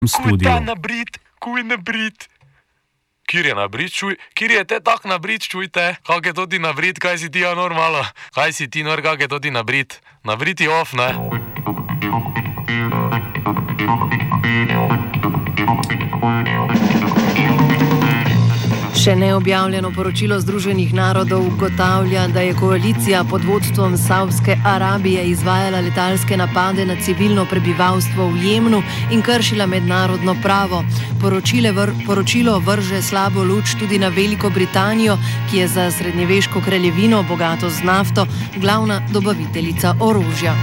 studiu. Kuj nabrit. Kjer je nabrit, čuj? Kjer je te tak nabrit, čujte? Kak je to ti nabrit, kaj si ti ja normalo? Kaj si ti nor, kak je to ti nabrit? Nabrit je off, ne? Še neobjavljeno poročilo Združenih narodov ugotavlja, da je koalicija pod vodstvom Saudske Arabije izvajala letalske napade na civilno prebivalstvo v Jemnu in kršila mednarodno pravo. Poročilo vrže slabo luč tudi na Veliko Britanijo, ki je za srednjeveško kraljevino, bogato z nafto, glavna dobaviteljica orožja.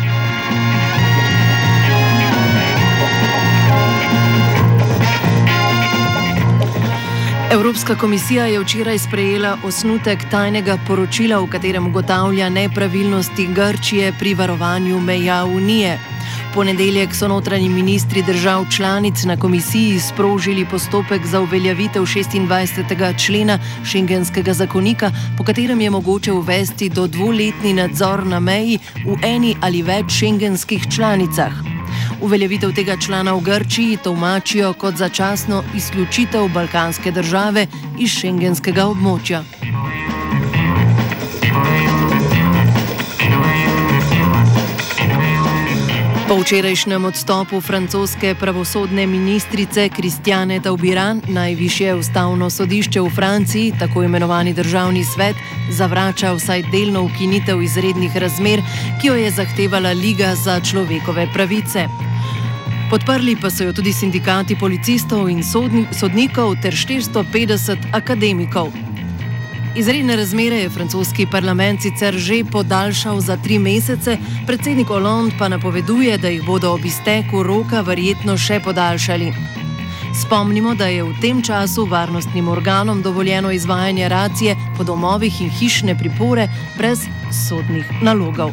Evropska komisija je včeraj sprejela osnutek tajnega poročila, v katerem ugotavlja nepravilnosti Grčije pri varovanju meja Unije. V ponedeljek so notranji ministri držav članic na komisiji sprožili postopek za uveljavitev 26. člena Schengenskega zakonika, po katerem je mogoče uvesti do 2-letni nadzor na meji v eni ali več schengenskih članicah. Uveljavitev tega člana v Grčiji tolmačijo kot začasno izključitev balkanske države iz schengenskega območja. Po včerajšnjem odstopu francoske pravosodne ministrice Christiane Taubira najvišje ustavno sodišče v Franciji, tako imenovani državni svet, zavrača vsaj delno ukinitev izrednih razmer, ki jo je zahtevala Liga za človekove pravice. Podprli pa so jo tudi sindikati policistov in sodnikov ter 450 akademikov. Izredne razmere je francoski parlament sicer že podaljšal za 3 mesece, predsednik Hollande pa napoveduje, da jih bodo ob izteku roka verjetno še podaljšali. Spomnimo, da je v tem času varnostnim organom dovoljeno izvajanje racije po domovih in hišne pripore brez sodnih nalogov.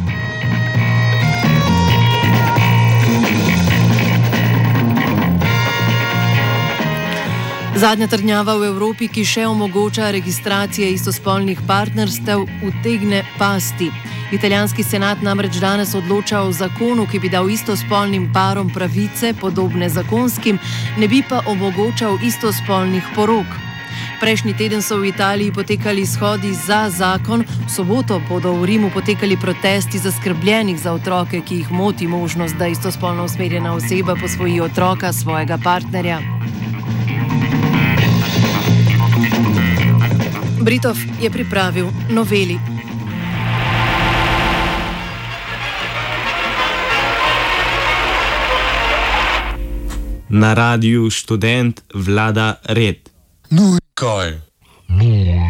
Zadnja trdnjava v Evropi, ki še omogoča registracije istospolnih partnerstev, utegne pasti. Italijanski senat namreč danes odloča o zakonu, ki bi dal istospolnim parom pravice, podobne zakonskim, ne bi pa omogočal istospolnih porok. Prejšnji teden so v Italiji potekali shodi za zakon, v soboto bodo v Rimu potekali protesti zaskrbljenih za otroke, ki jih moti možnost, da istospolno usmerjena oseba posvoji otroka svojega partnerja. Britov je pripravil noveli. Na Radiu Študent vlada red. No, kaj? No.